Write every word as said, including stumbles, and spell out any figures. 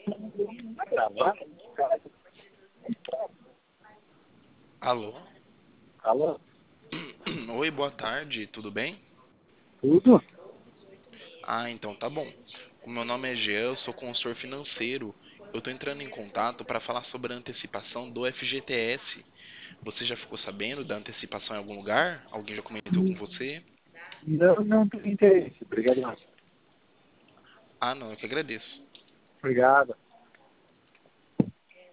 Gravar? Alô? Alô? Oi, boa tarde, tudo bem? Tudo? Ah, então tá bom. O meu nome é Jean, eu sou consultor financeiro. Eu tô entrando em contato para falar sobre a antecipação do F G T S. Você já ficou sabendo da antecipação em algum lugar? Alguém já comentou com você? Não, não tenho interesse. Obrigado. Ah, não, eu que agradeço. Obrigado.